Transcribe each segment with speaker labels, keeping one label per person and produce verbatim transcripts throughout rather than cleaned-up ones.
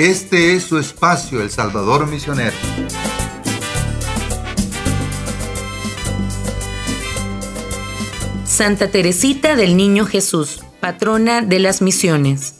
Speaker 1: Este es su espacio, El Salvador Misionero.
Speaker 2: Santa Teresita del Niño Jesús, patrona de las misiones.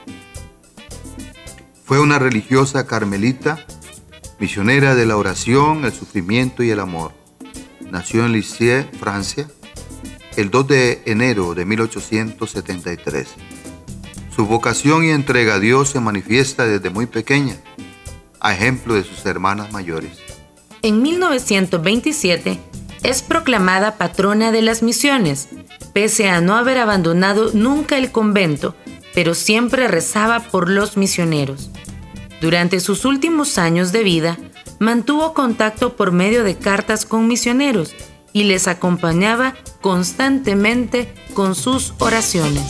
Speaker 1: Fue una religiosa carmelita, misionera de la oración, el sufrimiento y el amor. Nació en Lisieux, Francia, el dos de enero de mil ochocientos setenta y tres. Su vocación y entrega a Dios se manifiesta desde muy pequeña, a ejemplo de sus hermanas mayores.
Speaker 2: En mil novecientos veintisiete es proclamada patrona de las misiones, pese a no haber abandonado nunca el convento, pero siempre rezaba por los misioneros. Durante sus últimos años de vida, mantuvo contacto por medio de cartas con misioneros y les acompañaba constantemente con sus oraciones.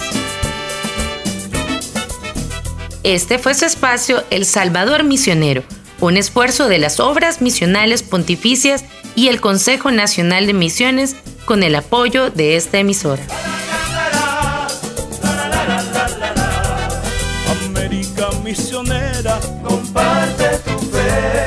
Speaker 2: Este fue su espacio El Salvador Misionero, un esfuerzo de las Obras Misionales Pontificias y el Consejo Nacional de Misiones con el apoyo de esta emisora.
Speaker 3: América misionera, comparte tu fe.